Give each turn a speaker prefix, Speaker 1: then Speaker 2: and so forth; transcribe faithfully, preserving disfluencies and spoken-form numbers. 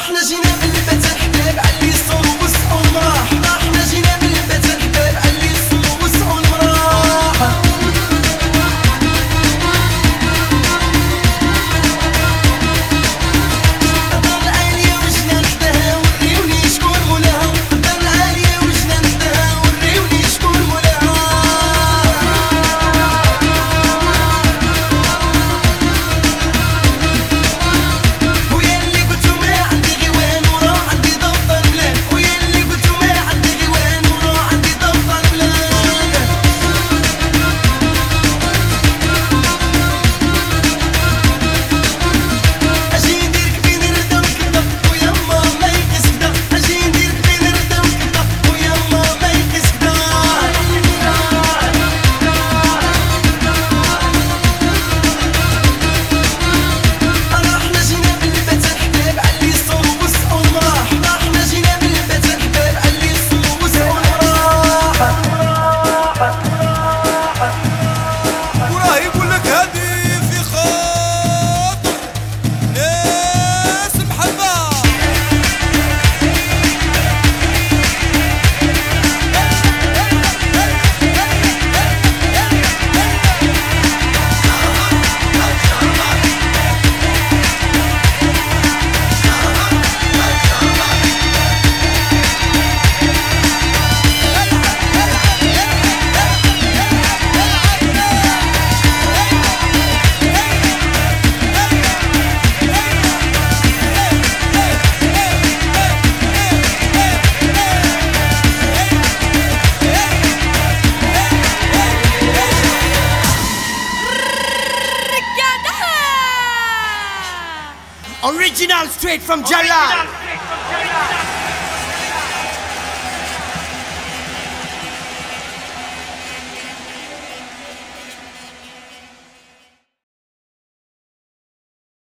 Speaker 1: احنا جينا من البيت الحباب علي الصوم وسعوا المراح. احنا جينا من البيت الحباب علي الصوم وسعوا المراح. الدار العالية وجنا نحداها وريوني شكون مولاها. الدار العالية وجنا نحداها وريوني شكون مولاها. ويا اللي قلتو ما عندي غيوان ورا عندي ضبط البلاد. ويا اللي قلتو ما عندي غيوان ورا عندي ضبط البلاد. اجي نديرك بين الردا والكذا ويما ما يقيس كدا. اجي نديرك بين الردا والكذا ويما ما يقيس كدا. انا احنا جينا من البيت الحباب علي الصوم وسعوا المراح. احنا جينا من البيت الحباب علي الصوم وسعوا المراح.
Speaker 2: وراه يقول لك هادي في خاطر ناس محبة.
Speaker 3: Original straight from Jalal.